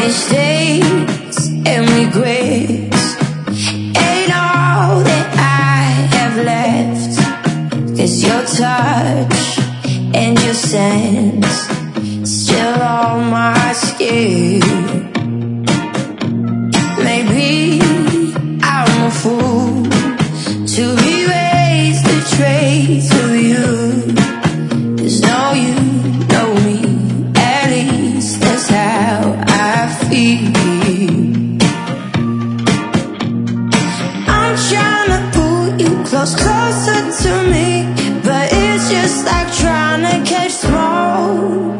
mistakes and regrets ain't all that I have left. 'Cause your touch and your sense still on my skin. Maybe I'm a fool to erase the trace of you. 'Cause now you know me, at least that's how I feel. I'm trying to pull you closer to me, but it's just like trying to catch smoke.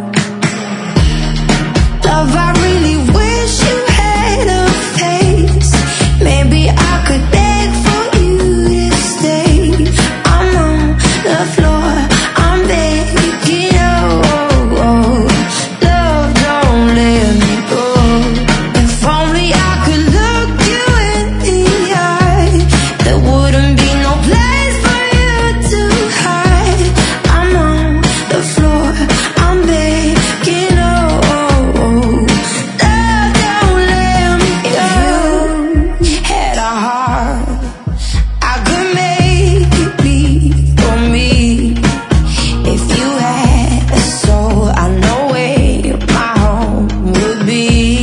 Love, I really wish you had a face. Maybe I could beg for you to stay. I'm on the floor, I'm begging, oh, love, don't let me go. If only I could look you in the eye, there wouldn't be no place for you to hide. I'm on the floor, I'm begging, oh, love, don't let me go. If you had a heart, I could make it beat for me. If you had a soul, I know where my home would be.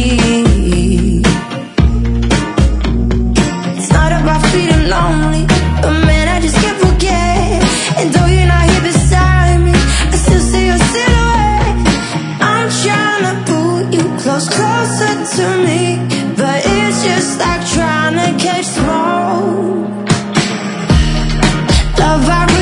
It's not about feeling lonely, but man, I just can't forget. And though you're not here beside me, I still see your silhouette. I'm trying to pull you closer to me, but it's just like trying to catch smoke. Love, I